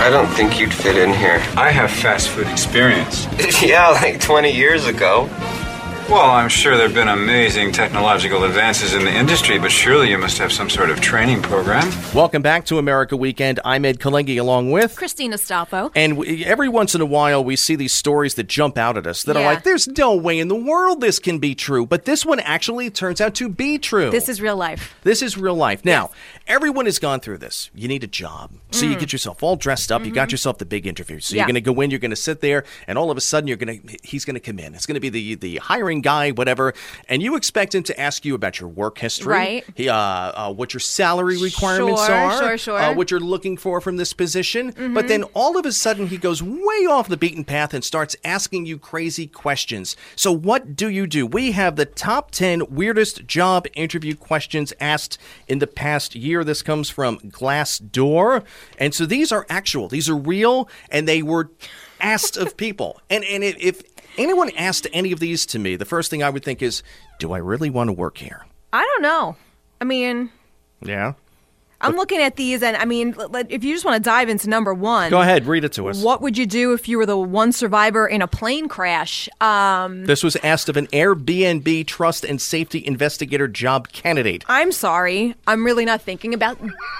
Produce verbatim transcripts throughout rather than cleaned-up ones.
I don't think you'd fit in here. I have fast food experience. Yeah, like twenty years ago. Well, I'm sure there have been amazing technological advances in the industry, but surely you must have some sort of training program. Welcome back to America Weekend. I'm Ed Kalengi along with Christina Staffo. And we, every once in a while we see these stories that jump out at us that Yeah. are like, there's no way in the world this can be true. But this one actually turns out to be true. This is real life. This is real life. Now, everyone has gone through this. You need a job. So you get yourself all dressed up. You got yourself the big interview. So Yeah. you're going to go in, you're going to sit there, and all of a sudden you're going to he's going to come in. It's going to be the the hiring guy, whatever, and you expect him to ask you about your work history. Right. He, uh, uh, what your salary requirements Sure, are. sure, sure. Uh, what you're looking for from this position. But then all of a sudden he goes way off the beaten path and starts asking you crazy questions. So what do you do? We have the top ten weirdest job interview questions asked in the past year. This comes from Glassdoor. And so these are actual. These are real, and they were asked of people. And and if, if anyone asked any of these to me, the first thing I would think is, do I really want to work here? I don't know. I mean, Yeah. I'm looking at these, and I mean, l- l- if you just want to dive into number one. Go ahead, read it to us. What would you do if you were the one survivor in a plane crash? Um, This was asked of an Airbnb trust and safety investigator job candidate. I'm sorry. I'm really not thinking about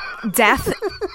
death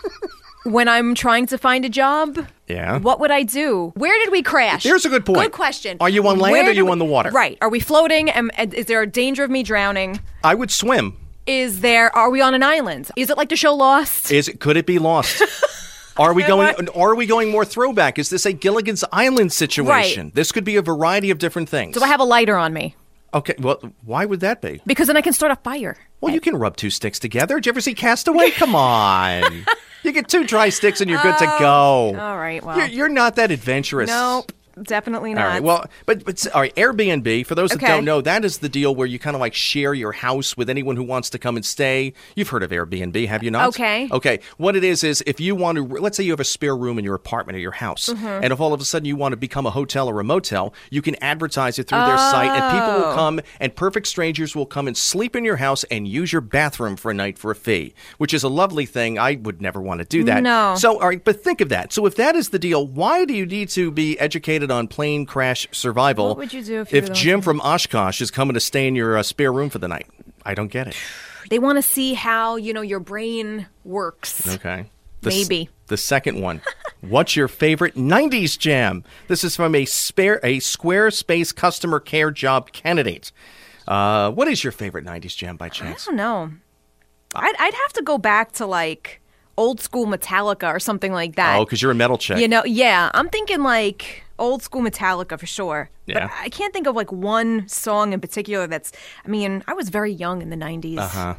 when I'm trying to find a job. Yeah. What would I do? Where did we crash? Here's a good point. Good question. Are you on land Where or are did you we- on the water? Right. Are we floating? Am, is there a danger of me drowning? I would swim. Is there? Are we on an island? Is it like the show Lost? Is it? Could it be lost? Are we going? Are we going more throwback? Is this a Gilligan's Island situation? Right. This could be a variety of different things. Do I have a lighter on me? Okay. Well, why would that be? Because then I can start a fire. Well, you can rub two sticks together. Did you ever see Castaway? Come on. You get two dry sticks and you're good to go. All right. Well, You're, you're not that adventurous. nope. Definitely not. All right. Well, but but all right. Airbnb. For those that Okay. don't know, that is the deal where you kind of like share your house with anyone who wants to come and stay. You've heard of Airbnb, have you not? Okay. Okay. What it is is if you want to, let's say you have a spare room in your apartment or your house, Mm-hmm. and if all of a sudden you want to become a hotel or a motel, you can advertise it through their site, and people will Oh. come, and perfect strangers will come and sleep in your house and use your bathroom for a night for a fee, which is a lovely thing. I would never want to do that. No. So, all right, but think of that. So if that is the deal, why do you need to be educated on plane crash survival? What would you do if you were the one Jim from Oshkosh is coming to stay in your uh, spare room for the night? I don't get it. They want to see how, you know, your brain works. Okay. The s- Maybe. The second one. What's your favorite nineties jam? This is from a spare a Squarespace customer care job candidate. Uh, what is your favorite nineties jam by I chance? don't know. I'd, I'd have to go back to like old school Metallica or something like that. Oh, because you're a metal chick. You know, yeah. I'm thinking like old school Metallica for sure. Yeah. But I can't think of like one song in particular that's, I mean, I was very young in the nineties. Uh-huh.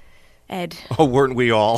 Ed. Oh, weren't we all?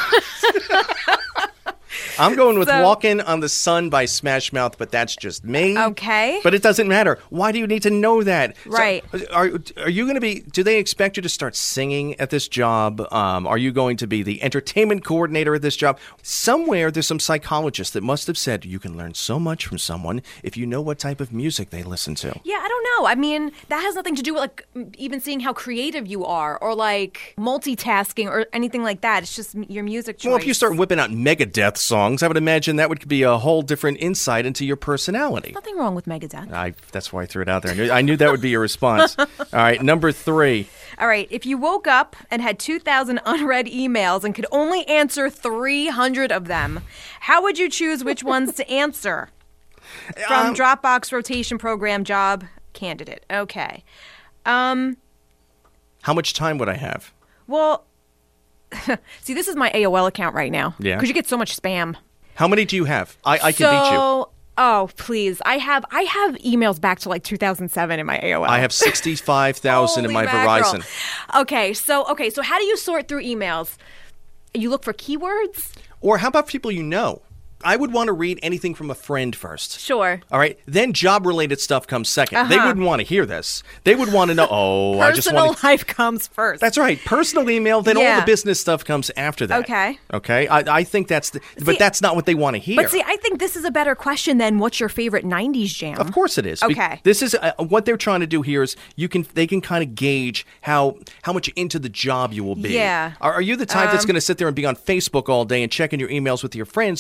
I'm going with So- Walkin' on the Sun by Smash Mouth, but that's just me. Okay. But it doesn't matter. Why do you need to know that? So, Right. are are you going to be, do they expect you to start singing at this job? Um, are you going to be the entertainment coordinator at this job? Somewhere there's some psychologist that must have said you can learn so much from someone if you know what type of music they listen to. Yeah, I don't know. I mean, that has nothing to do with like m- even seeing how creative you are or like multitasking or anything like that. It's just m- your music choice. Well, if you start whipping out Megadeth songs, I would imagine that would be a whole different insight into your personality. Nothing wrong with Megadeth. I, that's why I threw it out there. I knew, I knew that would be your response. All right, number three. All right, if you woke up and had two thousand unread emails and could only answer three hundred of them, how would you choose which ones to answer? From Um, Dropbox rotation program job candidate. Okay. Um, How much time would I have? well, see, this is my A O L account right now. Yeah. Because you get so much spam. How many do you have? I, I can so, beat you. Oh, please. I have I have emails back to like two thousand seven in my A O L. I have sixty-five thousand in Holy my mackerel. Verizon. Okay, so okay, so how do you sort through emails? You look for keywords? Or how about people you know? I would want to read anything from a friend first. Sure. All right. Then job-related stuff comes 2nd They Uh-huh. wouldn't want to hear this. They would want to know, oh, I just Personal want to... life comes first. That's right. Personal email, then all Yeah. the business stuff comes after that. Okay. Okay? I, I think that's... The, but See, that's not what they want to hear. But see, I think this is a better question than what's your favorite nineties jam? Of course it is. Be- Okay. This is uh, what they're trying to do here is you can they can kind of gauge how how much into the job you will be. Yeah. Are, are you the type that's Um, going to sit there and be on Facebook all day and checking your emails with your friends to plan where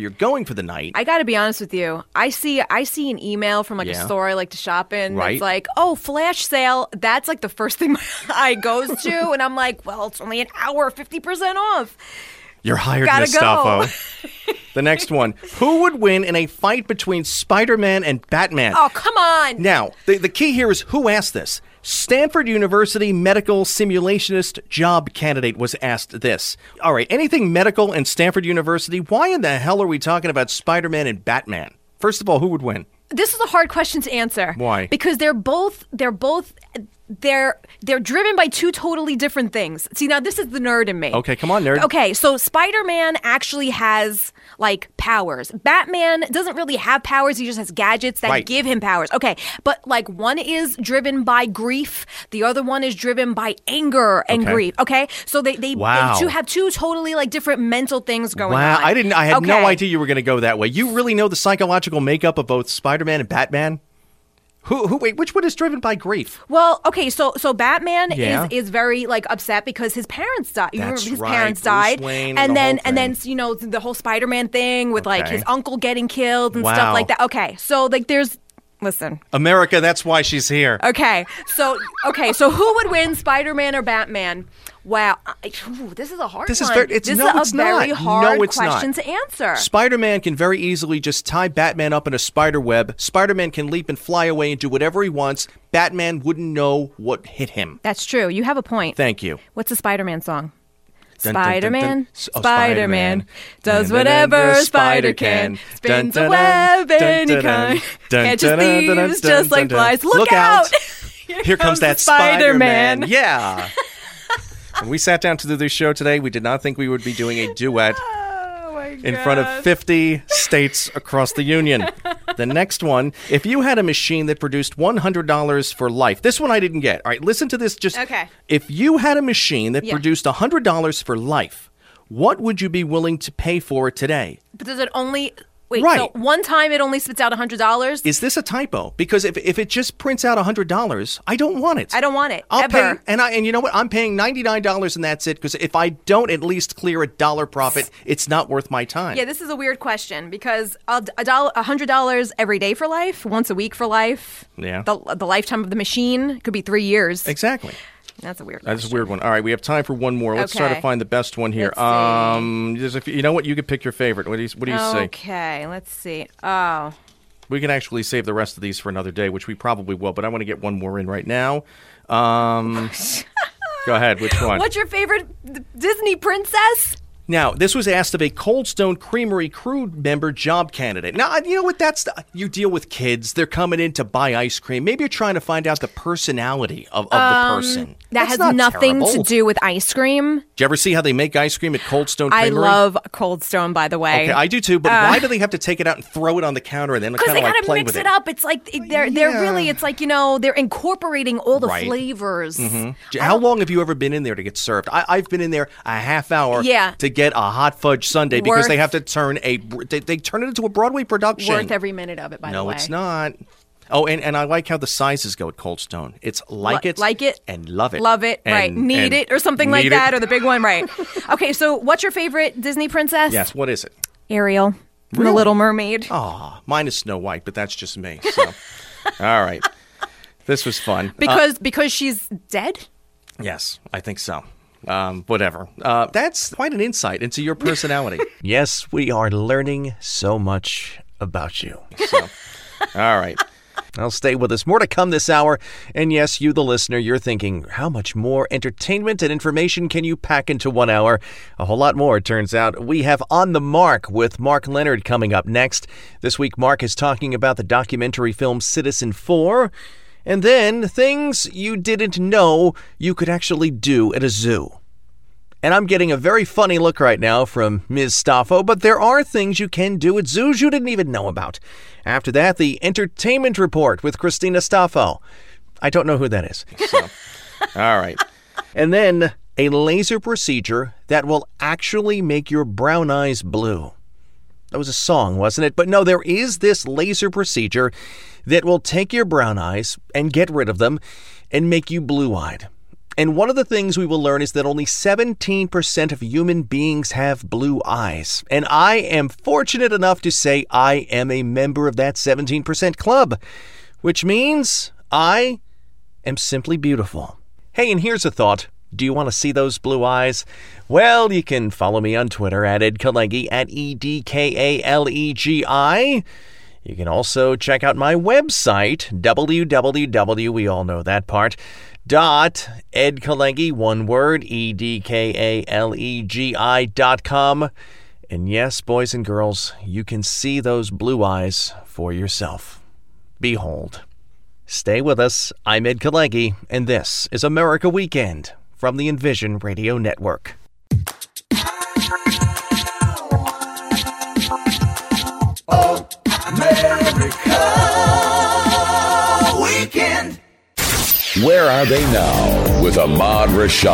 you're going for the night. I got to be honest with you. I see I see an email from like Yeah. a store I like to shop in. Right. It's like, oh, flash sale. That's like the first thing my eye goes to. And I'm like, well, it's only an hour, fifty percent off. You're hired, Gotta Miss go. Staffo. The next one. Who would win in a fight between Spider-Man and Batman? Oh, come on. Now, the, the key here is who asked this. Stanford University medical simulationist job candidate was asked this. All right, anything medical and Stanford University, why in the hell are we talking about Spider-Man and Batman? First of all, who would win? This is a hard question to answer. Why? Because they're both they're both they're they're driven by two totally different things. See, now this is the nerd in me. Okay, come on, nerd. Okay, so Spider-Man actually has like powers. Batman doesn't really have powers. He just has gadgets that Right. give him powers. Okay, but like one is driven by grief, the other one is driven by anger and Okay. grief. Okay, so they they, Wow. they two have two totally like different mental things going Wow, on. I didn't. I had no Okay. idea you were going to go that way. You really know the psychological makeup of both Spider-Man and Batman? Who? Who? Wait, which one is driven by grief? Well, okay, so so Batman Yeah. is is very like upset because his parents died. You That's remember his right, parents Bruce died, Wayne and and the then whole and then thing. you know the whole Spider-Man thing with like Okay. his uncle getting killed and Wow. stuff like that. Okay, so like there's listen. America, that's why she's here. Okay, so okay, so who would win, Spider-Man or Batman? Wow, I, ooh, this is a hard This is one. very- it's- this no, is a it's not. very No, hard it's not. question to answer. Spider-Man can very easily just tie Batman up in a spider web. Spider-Man can leap and fly away and do whatever he wants. Batman wouldn't know what hit him. That's true. You have a point. Thank you. What's the Spider-Man song? Dun, dun, dun, dun. Spider-Man, S- oh, Spider-Man, does Dun, dun, dun, whatever dun, spider can, spins a Dun, dun, web dun, any dun, dun, kind, dun, catches dun, dun, dun, thieves dun, just dun, like dun. flies. Look, Look out. Here, Here comes that the Spider-Man. Spider-Man. Yeah. When we sat down to do this show today, we did not think we would be doing a duet Oh my in front of God. fifty states across the union. The next one, if you had a machine that produced one hundred dollars for life. This one I didn't get. All right, listen to this. Just Okay. If you had a machine that Yeah. produced one hundred dollars for life, what would you be willing to pay for it today? But does it only wait? Right. So one time it only spits out a hundred dollars. Is this a typo? Because if, if it just prints out one hundred dollars, I don't want it. I don't want it I'll ever. pay, and I and you know what? I'm paying ninety-nine dollars and that's it. Because if I don't at least clear a dollar profit, it's not worth my time. Yeah, this is a weird question because a a dollar, a hundred dollars every day for life, once a week for life. Yeah. The the lifetime of the machine could be three years. Exactly. That's a weird. That's a question. weird one. All right, we have time for one more. Let's try to Okay. find the best one here. Let's see. Um, there's a few, you know what? You could pick your favorite. What do you What do you say? Okay, let's see. Oh, We can actually save the rest of these for another day, which we probably will. But I want to get one more in right now. Um, go ahead. Which one? what's your favorite D- Disney princess? Now, this was asked of a Cold Stone Creamery crew member job candidate. Now, you know what? That's the, you deal with kids. They're coming in to buy ice cream. Maybe you're trying to find out the personality of, of the person. Um, That That's has not nothing terrible. to do with ice cream. Do you ever see how they make ice cream at Cold Stone I Creamery? love Cold Stone, by the way. Okay, I do too. But why do they have to take it out and throw it on the counter and then Because kind they of like gotta play mix with it up. It's like they're Yeah. they're really. It's like you know they're incorporating all the Right. flavors. J- How long have you ever been in there to get served? I, I've been in there a half hour Yeah. to get a hot fudge sundae because Worth- they have to turn a they, they turn it into a Broadway production. Worth every minute of it. By the no, way. it's not. Oh, and, and I like how the sizes go at Cold Stone. It's like Li- it, like it, and love it, love it, and- right? Need and it or something like need it. that, or the big one, right? Okay, so what's your favorite Disney princess? Yes. What is it? Ariel from Really? The Little Mermaid. Oh, mine is Snow White, but that's just me. So, all right, this was fun. Uh, Because because she's dead. yes, I think so. Um, whatever. Uh, that's quite an insight into your personality. Yes, we are learning so much about you. So, all right. I'll stay with us. More to come this hour. And yes, you, the listener, you're thinking, how much more entertainment and information can you pack into one hour? A whole lot more, it turns out. We have On the Mark with Mark Leonard coming up next. This week, Mark is talking about the documentary film Citizen four. And then things you didn't know you could actually do at a zoo. And I'm getting a very funny look right now from Miz Staffo, but there are things you can do at zoos you didn't even know about. After that, the Entertainment Report with Christina Staffo. I don't know who that is. So, all right. And then a laser procedure that will actually make your brown eyes blue. That was a song, wasn't it? But no, there is this laser procedure that will take your brown eyes and get rid of them and make you blue-eyed. And one of the things we will learn is that only seventeen percent of human beings have blue eyes. And I am fortunate enough to say I am a member of that seventeen percent club, which means I am simply beautiful. Hey, and here's a thought. Do you want to see those blue eyes? Well, you can follow me on Twitter at Ed Kalegi, at E D K A L E G I. You can also check out my website, w w w, we all know that part, dot Ed Kalegi, one word, E D K A L E G I dot com. And yes, boys and girls, you can see those blue eyes for yourself. Behold. Stay with us. I'm Ed Kalegi, and this is America Weekend from the Envision Radio Network. Oh, America Weekend. Where are they now with Ahmad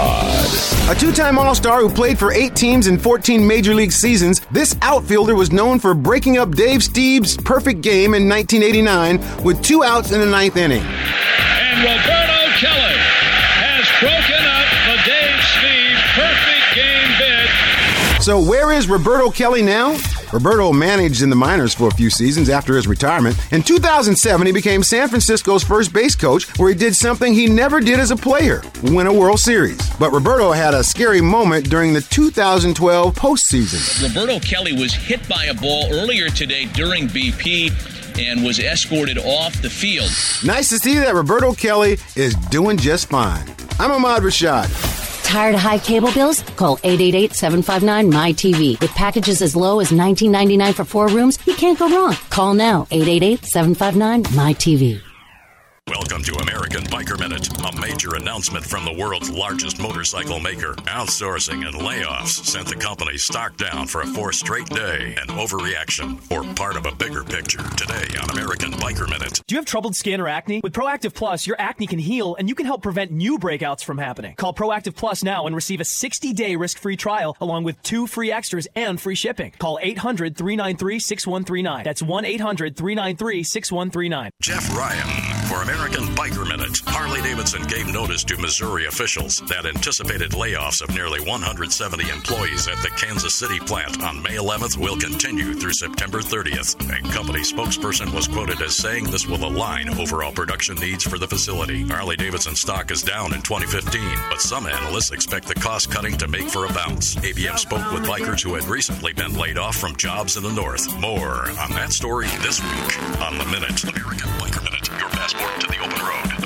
Rashad? A two-time All-Star who played for eight teams in fourteen Major League seasons, this outfielder was known for breaking up Dave Steve's perfect game in nineteen eighty-nine with two outs in the ninth inning. And Roberto Kelly has broken up the Dave Steve perfect game bid. So where is Roberto Kelly now? Roberto managed in the minors for a few seasons after his retirement. In two thousand seven, he became San Francisco's first base coach, where he did something he never did as a player, win a World Series. But Roberto had a scary moment during the two thousand twelve postseason. Roberto Kelly was hit by a ball earlier today during B P and was escorted off the field. Nice to see that Roberto Kelly is doing just fine. I'm Ahmad Rashad. Tired of high cable bills? Call eight eight eight, seven five nine, M Y T V. With packages as low as nineteen ninety-nine for four rooms, you can't go wrong. Call now, eight eight eight, seven five nine, M Y T V. Welcome to American Biker Minute, a major announcement from the world's largest motorcycle maker. Outsourcing and layoffs sent the company's stock down for a fourth straight day. An overreaction or part of a bigger picture. Today on American Biker Minute. Do you have troubled skin or acne? With Proactive Plus, your acne can heal and you can help prevent new breakouts from happening. Call Proactive Plus now and receive a sixty-day risk-free trial along with two free extras and free shipping. Call eight hundred, three nine three, six one three nine. That's one eight hundred, three nine three, six one three nine. Jeff Ryan for American Biker Minute. Harley-Davidson gave notice to Missouri officials that anticipated layoffs of nearly one hundred seventy employees at the Kansas City plant on May eleventh will continue through September thirtieth. A company spokesperson was quoted as saying this will align overall production needs for the facility. Harley-Davidson stock is down in twenty fifteen, but some analysts expect the cost-cutting to make for a bounce. A B M spoke with bikers who had recently been laid off from jobs in the north. More on that story this week on The Minute. American Biker Minute, your passport to the open road.